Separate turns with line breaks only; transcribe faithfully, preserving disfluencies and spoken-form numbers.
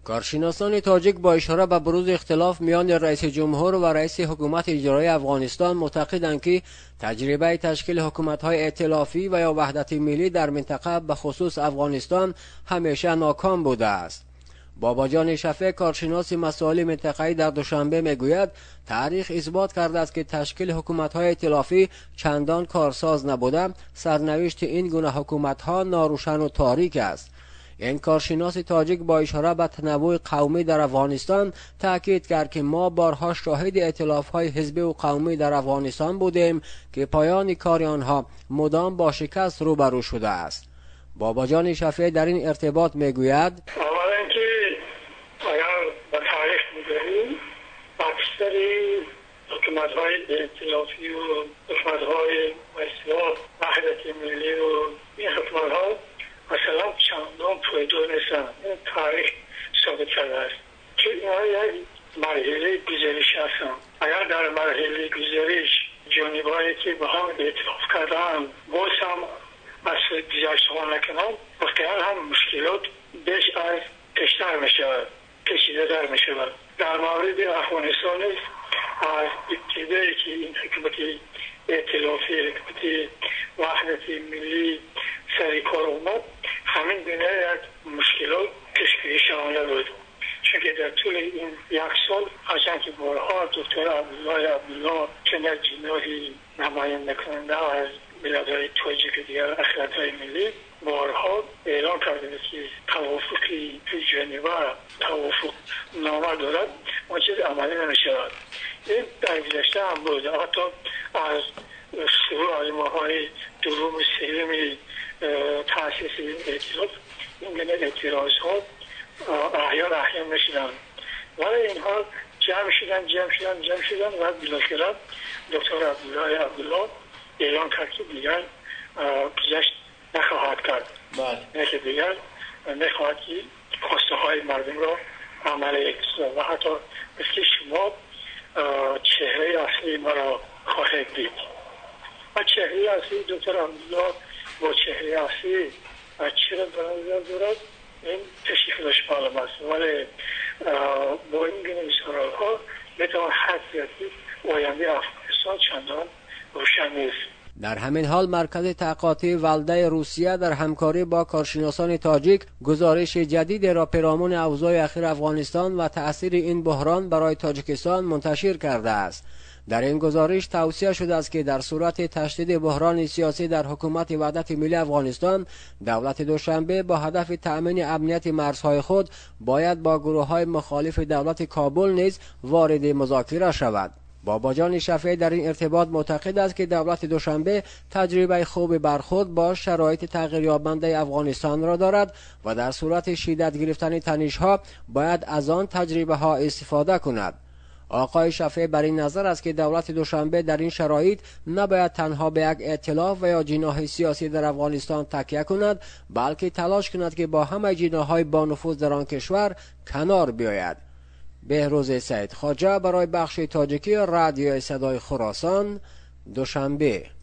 کارشناسان تاجیک با اشاره به بروز اختلاف میان رئیس جمهور و رئیس حکومت اجرایی افغانستان معتقدند که تجربه تشکیل حکومت‌های ائتلافی و یا وحدت ملی در منطقه به خصوص افغانستان همیشه ناکام بوده است. باباجان شفیع کارشناس مسائل منطقه‌ای در دوشنبه میگوید تاریخ اثبات کرده است که تشکیل حکومت‌های ائتلافی چندان کارساز نبوده، سرنوشت این گونه حکومت‌ها ناروشن و تاریک است. این کارشناس تاجیک با اشاره به تنوع قومی در افغانستان تاکید کرد که ما بارها شاهد ائتلاف‌های حزبی و قومی در افغانستان بودیم که پایان کار آنها مدام با شکست روبرو شده است. باباجان شفیع در این ارتباط میگوید
اولا که اگر به تاریخ بگردیم اکثر حکومت‌های ائتلافی و حکومت‌های اصلاح وحدت ملی و این حکومت‌ها مثلا چندان پایدار نیستن. این تاریخ ثابت کرده است که اینها یک مرحله گذریش هستند. اگر در مرحله گذریش جانبهایی که به هم ائتلاف کردن باز هم از گذشته‌ها نکنند، واقعا هم مشکلات بیش از پیشتر می شود، پیچیده‌تر می شود. در مورد افغانستان از ابتدایی که این حکومت ائتلافی، حکومت وحدت ملی سر کار اومد، همین گونه یک مشکلات پیشگیری شونده بود. چون که در طول این یک سال هرچند که بارها دکتر عبدالله عبدالله که یک جناحی نماینده کننده از ملت‌های تاجیک دیگر اقلیت‌های ملی بارها اعلام کرده که توافقی ژنو توافق نامه دارد، اون چیز عملی نمی‌شود. این در گذشته هم بود. حتی از شروع از ماه‌های دوم سوم تأسیس این ائتلاف این گونه اعتراض‌ها احیان احیان می‌شدند، ولی اینها جمع شدن جمع شدن جمع شدن و بالاخره دکتر عبدالله عبدالله اعلام کرد که دیگر گذشت نخواهد کرد.
بله.
نه که دیگر نخواهد که خواسته های مردم را عملی کنند و حتی مثل شما چهره اصلی ما را خواهد دید. و چهره اصلی دکتر عبدالله با چهره اصلی چرا در نظر دارد این تشریفش معلوم است، ولی با این گونه اشاره‌ها میتوان حد زد که آینده افغانستان چندان روشن نیست.
در همین حال مرکز تحقیقاتی ولده روسیه در همکاری با کارشناسان تاجیک گزارش جدید را پیرامون اوضاع اخیر افغانستان و تأثیر این بحران برای تاجیکستان منتشر کرده است. در این گزارش توصیه شده است که در صورت تشدید بحران سیاسی در حکومت وحدت ملی افغانستان، دولت دوشنبه با هدف تأمین امنیت مرزهای خود باید با گروه‌های مخالف دولت کابل نیز وارد مذاکره شود. باباجان شفیع در این ارتباط معتقد است که دولت دوشنبه تجربه خوب برخورد با شرایط تغییریابنده افغانستان را دارد و در صورت شدت گرفتن تنش‌ها باید از آن تجربه ها استفاده کند. آقای شفیع بر این نظر است که دولت دوشنبه در این شرایط نباید تنها به یک ائتلاف و یا جناح سیاسی در افغانستان تکیه کند، بلکه تلاش کند که با همه جناح‌های با نفوذ در آن کشور کنار بیاید. بهروز سید خواجه برای بخش تاجیکی رادیو صدای خراسان، دوشنبه.